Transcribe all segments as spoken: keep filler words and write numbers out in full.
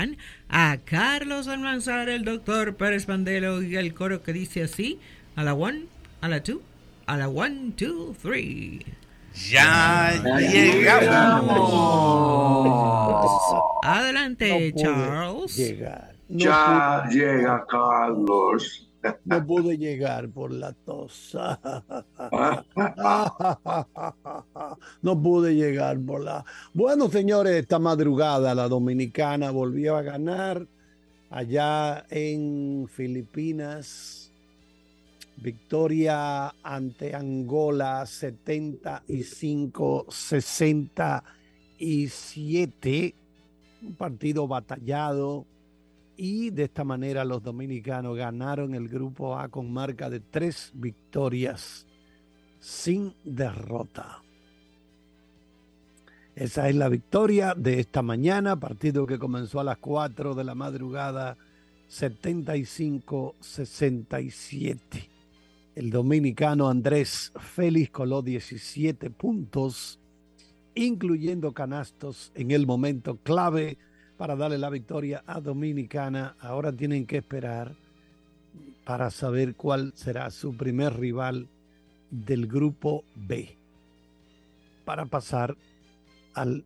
a Carlos Almanzar, el doctor Pérez Pandelo y el coro que dice así, a la one, a la two, a la one, two, three. Ya, ya llegamos. Adelante, no Charles. Llegar. No ya pude, llega Carlos. No pude llegar por la tos. No pude llegar por la... Bueno, señores, esta madrugada la Dominicana volvió a ganar allá en Filipinas. Victoria ante Angola, setenta y cinco a sesenta y siete. Un partido batallado. Y de esta manera los dominicanos ganaron el grupo A con marca de tres victorias sin derrota. Esa es la victoria de esta mañana, partido que comenzó a las cuatro de la madrugada, setenta y cinco a sesenta y siete. El dominicano Andrés Félix coló diecisiete puntos, incluyendo canastos en el momento clave para darle la victoria a Dominicana. Ahora tienen que esperar para saber cuál será su primer rival del grupo B para pasar al,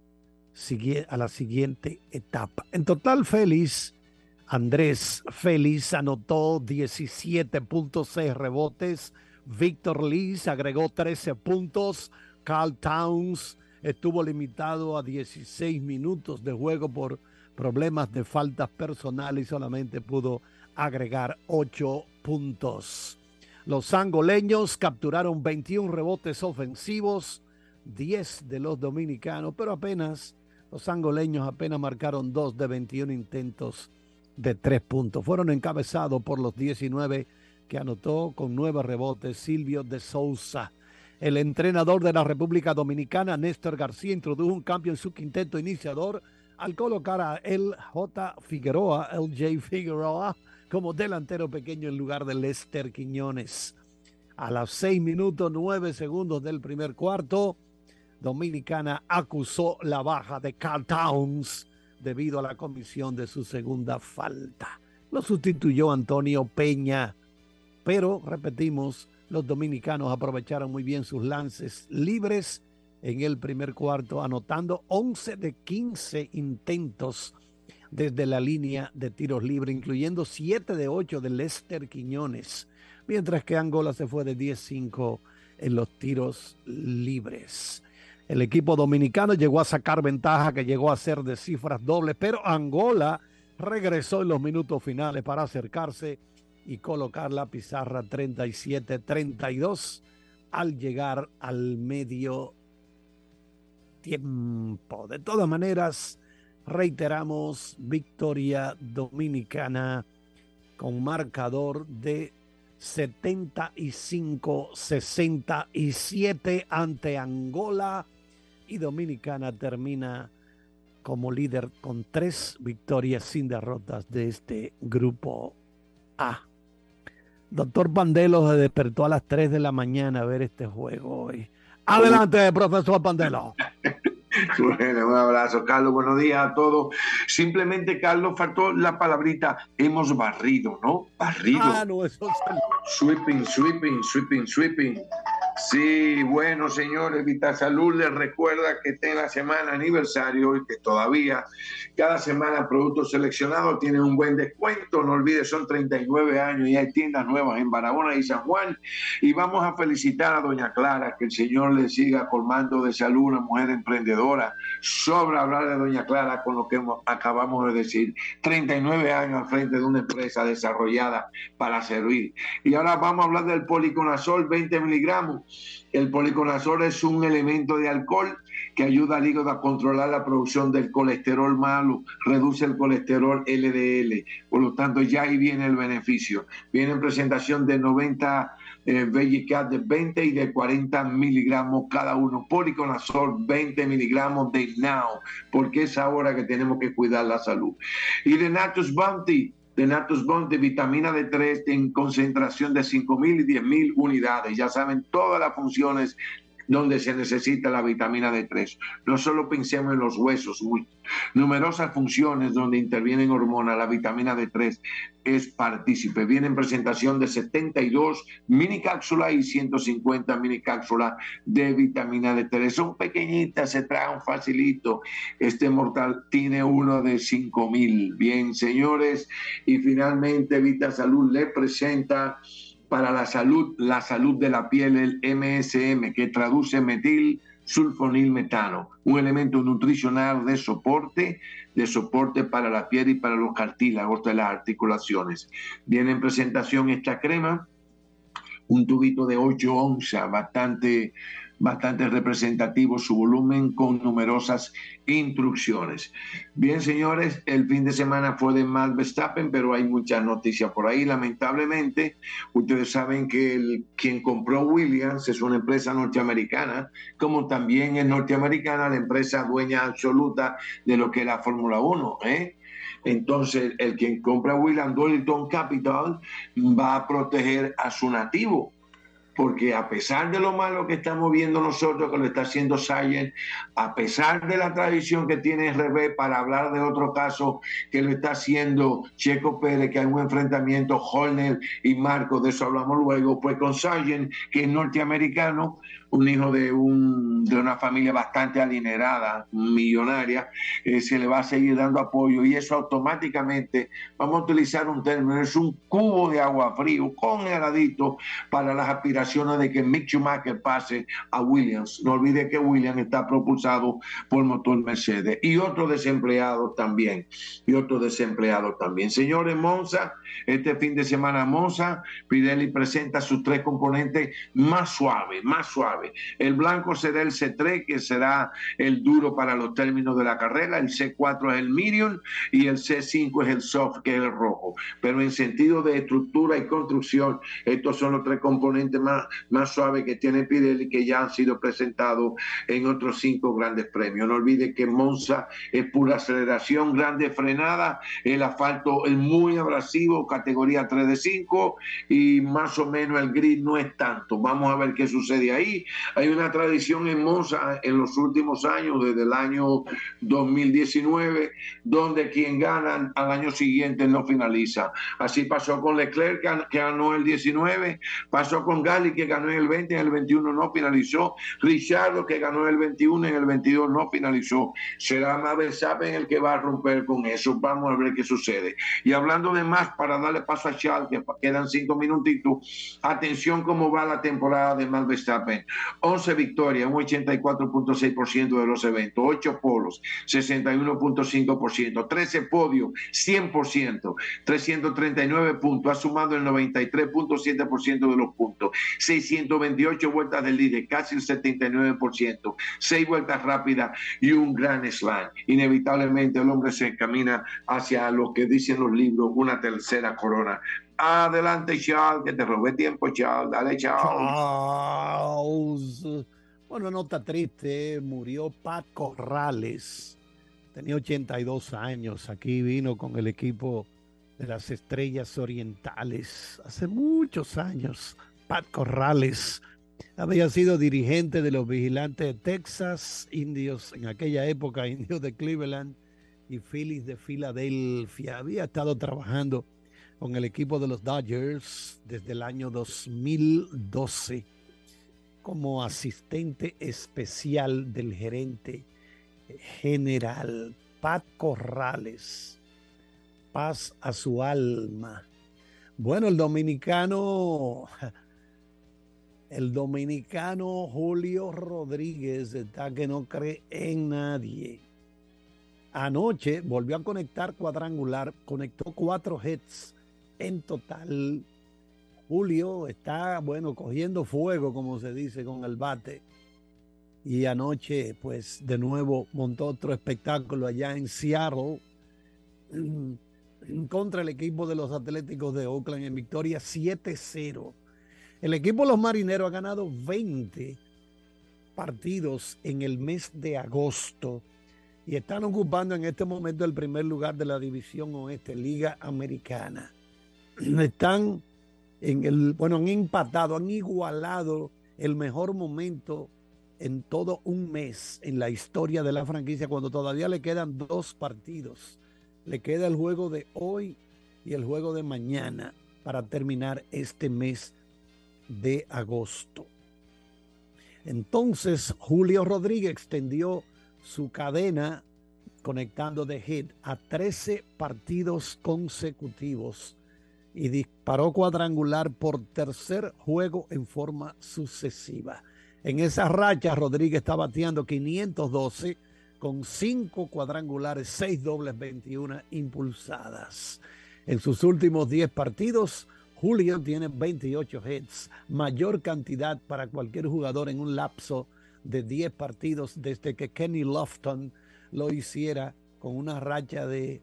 a la siguiente etapa. En total, Félix, Andrés Félix anotó diecisiete puntos, seis rebotes. Víctor Liz agregó trece puntos. Karl Towns estuvo limitado a dieciséis minutos de juego por problemas de faltas personales y solamente pudo agregar ocho puntos. Los angoleños capturaron veintiún rebotes ofensivos, diez de los dominicanos, pero apenas, los angoleños apenas marcaron dos de veintiún intentos de tres puntos. Fueron encabezados por los diecinueve que anotó con nueve rebotes Silvio de Sousa. El entrenador de la República Dominicana, Néstor García, introdujo un cambio en su quinteto iniciador al colocar a El J. Figueroa, L J. Figueroa, como delantero pequeño en lugar de Lester Quiñones. A los seis minutos nueve segundos del primer cuarto, Dominicana acusó la baja de Karl Towns debido a la comisión de su segunda falta. Lo sustituyó Antonio Peña, pero, repetimos, los dominicanos aprovecharon muy bien sus lances libres en el primer cuarto, anotando once de quince intentos desde la línea de tiros libres, incluyendo siete de ocho de Lester Quiñones, mientras que Angola se fue de diez cinco en los tiros libres. El equipo dominicano llegó a sacar ventaja que llegó a ser de cifras dobles, pero Angola regresó en los minutos finales para acercarse y colocar la pizarra treinta y siete a treinta y dos al llegar al medio tiempo. De todas maneras, reiteramos, victoria dominicana con marcador de setenta y cinco a sesenta y siete ante Angola, y Dominicana termina como líder con tres victorias sin derrotas de este grupo A. Doctor Pandelo se despertó a las tres de la mañana a ver este juego hoy. Adelante, profesor Pandelo. Bueno, un abrazo, Carlos. Buenos días a todos. Simplemente, Carlos, faltó la palabrita hemos barrido, ¿no? Barrido. Ah, no, eso es... Sweeping, sweeping, sweeping, sweeping. Sí, bueno, señores, Vitasalud les recuerda que está en la semana aniversario y que todavía cada semana productos seleccionados tienen un buen descuento. No olvides, son treinta y nueve años y hay tiendas nuevas en Barahona y San Juan. Y vamos a felicitar a doña Clara, que el Señor le siga colmando de salud, una mujer emprendedora. Sobra hablar de doña Clara con lo que hemos, acabamos de decir. treinta y nueve años al frente de una empresa desarrollada para servir. Y ahora vamos a hablar del policonazol, veinte miligramos. El policonazol es un elemento de alcohol que ayuda al hígado a controlar la producción del colesterol malo, reduce el colesterol L D L, por lo tanto ya ahí viene el beneficio. Viene en presentación de noventa eh, Bellicat de veinte y de cuarenta miligramos cada uno. Policonazol veinte miligramos de Now, porque es ahora que tenemos que cuidar la salud. Y de Natus Bounty, de Natus Bounty, vitamina D tres en concentración de cinco mil y diez mil unidades. Ya saben todas las funciones donde se necesita la vitamina D tres. No solo pensemos en los huesos, numerosas funciones donde intervienen hormonas, la vitamina D tres es partícipe. Viene en presentación de setenta y dos mini cápsulas y ciento cincuenta mini cápsulas de vitamina D tres. Son pequeñitas, se traen facilito. Este mortal tiene uno de cinco mil. Bien, señores, y finalmente Vita Salud le presenta para la salud, la salud de la piel, el M S M, que traduce metil sulfonilmetano, un elemento nutricional de soporte, de soporte para la piel y para los cartílagos de las articulaciones. Viene en presentación esta crema, un tubito de ocho onzas, bastante, bastante representativo su volumen, con numerosas instrucciones. Bien, señores, el fin de semana fue de Max Verstappen, pero hay muchas noticias por ahí. Lamentablemente, ustedes saben que el, quien compró Williams es una empresa norteamericana, como también es norteamericana la empresa dueña absoluta de lo que es la Fórmula uno, ¿eh? Entonces, el quien compra Williams Dorilton Capital va a proteger a su nativo, porque a pesar de lo malo que estamos viendo nosotros, que lo está haciendo Sargent, a pesar de la tradición que tiene R B para hablar de otro caso que lo está haciendo Checo Pérez, que hay un enfrentamiento Horner y Marco, de eso hablamos luego, pues con Sargent, que es norteamericano, un hijo de, un, de una familia bastante adinerada, millonaria, eh, se le va a seguir dando apoyo, y eso automáticamente, vamos a utilizar un término, es un cubo de agua frío con heladito para las aspiraciones de que Mick Schumacher pase a Williams. No olvide que Williams está propulsado por motor Mercedes. Y otro desempleado también, y otro desempleado también. Señores, Monza, este fin de semana Monza, Pirelli presenta sus tres componentes más suaves, más suaves. El blanco será el C tres, que será el duro para los términos de la carrera, el C cuatro es el medium y el C cinco es el soft, que es el rojo. Pero en sentido de estructura y construcción, estos son los tres componentes más, más suaves que tiene Pirelli, que ya han sido presentados en otros cinco grandes premios. No olvide que Monza es pura aceleración, grande frenada, el asfalto es muy abrasivo, categoría tres de cinco, y más o menos el grid no es tanto. Vamos a ver qué sucede ahí. Hay una tradición en Monza en los últimos años, desde el año dos mil diecinueve, donde quien gana al año siguiente no finaliza. Así pasó con Leclerc, que ganó el diecinueve, pasó con Gasly, que ganó en el veinte, en el veintiuno no finalizó, Ricciardo, que ganó en el veintiuno, en el veintidós no finalizó. Será Max Verstappen el que va a romper con eso. Vamos a ver qué sucede. Y hablando de más, para darle paso a Charles, que quedan cinco minutitos, atención cómo va la temporada de Max Verstappen. once victorias, un ochenta y cuatro punto seis por ciento de los eventos, ocho polos, sesenta y uno punto cinco por ciento, trece podios, cien por ciento, trescientos treinta y nueve puntos, ha sumado el noventa y tres punto siete por ciento de los puntos, seiscientos veintiocho vueltas del líder, casi el setenta y nueve por ciento, seis vueltas rápidas y un gran slam. Inevitablemente el hombre se encamina hacia lo que dicen los libros, una tercera corona. Adelante, Charles, que te robé tiempo, Charles. Dale, Charles. Charles. Bueno, nota triste, murió Pat Corrales. Tenía ochenta y dos años. Aquí vino con el equipo de las Estrellas Orientales hace muchos años. Pat Corrales había sido dirigente de los Vigilantes de Texas, Indios, en aquella época, Indios de Cleveland y Phillies de Filadelfia. Había estado trabajando con el equipo de los Dodgers desde el año dos mil doce como asistente especial del gerente general. Pat Corrales, paz a su alma. Bueno, el dominicano, el dominicano Julio Rodríguez está que no cree en nadie. Anoche volvió a conectar cuadrangular, conectó cuatro hits en total. Julio está, bueno, cogiendo fuego, como se dice, con el bate. Y anoche, pues, de nuevo montó otro espectáculo allá en Seattle contra el equipo de los Atléticos de Oakland en victoria siete cero. El equipo de los Marineros ha ganado veinte partidos en el mes de agosto y están ocupando en este momento el primer lugar de la División Oeste, Liga Americana. Están en el, bueno, han empatado, han igualado el mejor momento en todo un mes en la historia de la franquicia, cuando todavía le quedan dos partidos. Le queda el juego de hoy y el juego de mañana para terminar este mes de agosto. Entonces, Julio Rodríguez extendió su cadena conectando de hit a trece partidos consecutivos y disparó cuadrangular por tercer juego en forma sucesiva. En esa racha, Rodríguez está bateando quinientos doce con cinco cuadrangulares, seis dobles, veintiuna impulsadas. En sus últimos diez partidos, Julio tiene veintiocho hits, mayor cantidad para cualquier jugador en un lapso de diez partidos desde que Kenny Lofton lo hiciera con una racha de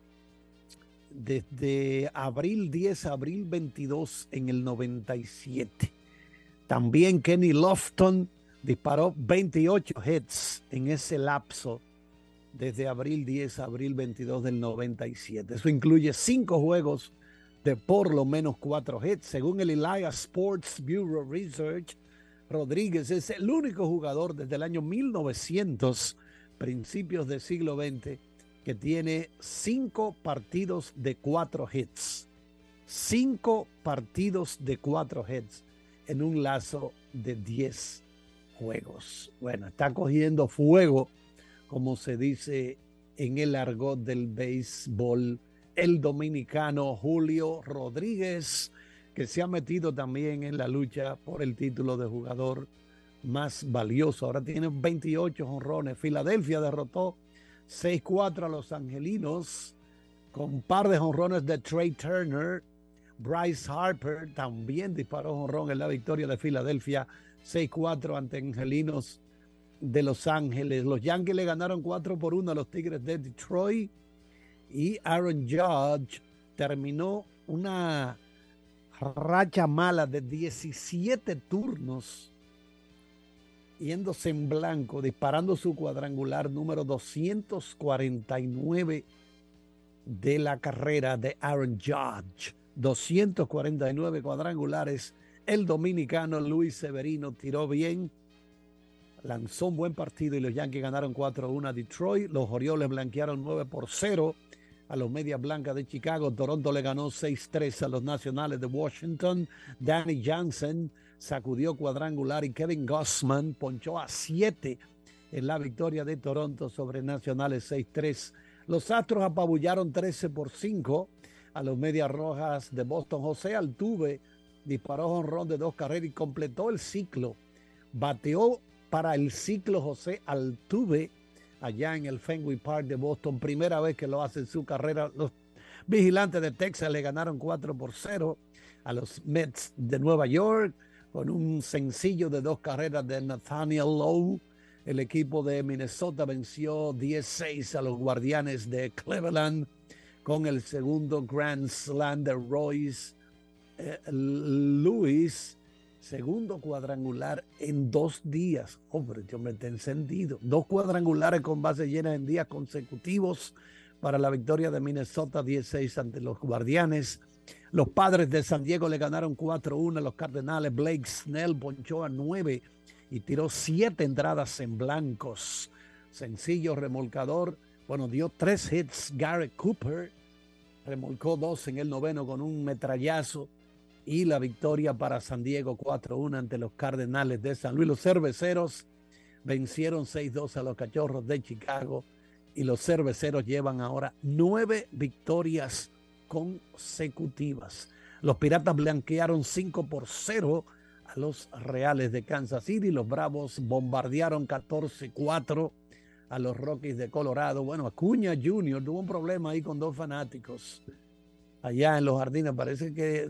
desde abril diez a abril veintidós en el noventa y siete. También Kenny Lofton disparó veintiocho hits en ese lapso desde abril diez a abril veintidós del noventa y siete. Eso incluye cinco juegos de por lo menos cuatro hits. Según el Elias Sports Bureau Research, Rodríguez es el único jugador desde el año mil novecientos, principios del siglo veinte, que tiene cinco partidos de cuatro hits. Cinco partidos de cuatro hits en un lazo de diez juegos. Bueno, está cogiendo fuego, como se dice en el argot del béisbol, el dominicano Julio Rodríguez, que se ha metido también en la lucha por el título de jugador más valioso. Ahora tiene veintiocho jonrones. Filadelfia derrotó seis cuatro a los angelinos con un par de jonrones de Trey Turner. Bryce Harper también disparó jonrón en la victoria de Filadelfia seis cuatro ante angelinos de Los Ángeles. Los Yankees le ganaron cuatro por uno a los Tigres de Detroit y Aaron Judge terminó una racha mala de diecisiete turnos yéndose en blanco, disparando su cuadrangular número doscientos cuarenta y nueve de la carrera de Aaron Judge. doscientos cuarenta y nueve cuadrangulares. El dominicano Luis Severino tiró bien, lanzó un buen partido y los Yankees ganaron cuatro a uno a Detroit. Los Orioles blanquearon nueve por cero a los Medias Blancas de Chicago. Toronto le ganó seis tres a los Nacionales de Washington. Danny Jansen sacudió cuadrangular y Kevin Gausman ponchó a siete en la victoria de Toronto sobre Nacionales seis tres. Los Astros apabullaron trece por cinco a los Medias Rojas de Boston. José Altuve disparó jonrón de dos carreras y completó el ciclo. Bateó para el ciclo José Altuve allá en el Fenway Park de Boston. Primera vez que lo hace en su carrera. Los Vigilantes de Texas le ganaron cuatro por cero a los Mets de Nueva York con un sencillo de dos carreras de Nathaniel Lowe. El equipo de Minnesota venció diez seis a los Guardianes de Cleveland con el segundo Grand Slam de Royce eh, Lewis. Segundo cuadrangular en dos días. Hombre, yo me está encendido. Dos cuadrangulares con base llena en días consecutivos para la victoria de Minnesota diez seis ante los Guardianes. Los Padres de San Diego le ganaron cuatro uno a los Cardenales. Blake Snell ponchó a nueve y tiró siete entradas en blancos. Sencillo remolcador. Bueno, dio tres hits. Garrett Cooper remolcó dos en el noveno con un metrallazo. Y la victoria para San Diego cuatro uno ante los Cardenales de San Luis. Los Cerveceros vencieron seis dos a los Cachorros de Chicago. Y los Cerveceros llevan ahora nueve victorias consecutivas. Los Piratas blanquearon cinco por cero a los Reales de Kansas City. Los Bravos bombardearon catorce cuatro a los Rockies de Colorado. Bueno, Acuña junior tuvo un problema ahí con dos fanáticos allá en los Jardines. Parece que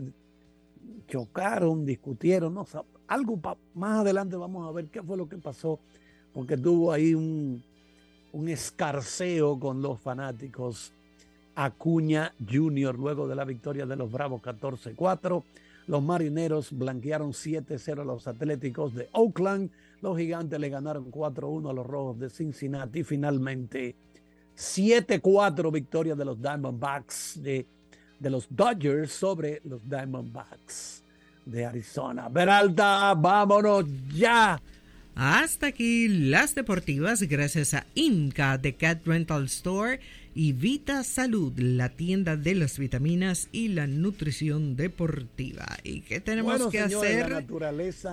chocaron, discutieron, no, algo pa, más adelante vamos a ver qué fue lo que pasó, porque tuvo ahí un, un escarceo con los fanáticos. Acuña junior luego de la victoria de los Bravos catorce cuatro. Los Marineros blanquearon siete cero a los Atléticos de Oakland. Los Gigantes le ganaron cuatro uno a los Rojos de Cincinnati. Y finalmente siete cuatro victoria de los Diamondbacks de de los Dodgers sobre los Diamondbacks de Arizona. Peralta, vámonos ya Hasta aquí las deportivas, gracias a Inca de Cat Rental Store y Vita Salud, la tienda de las vitaminas y la nutrición deportiva. ¿Y qué tenemos Bueno, que señores, hacer? la naturaleza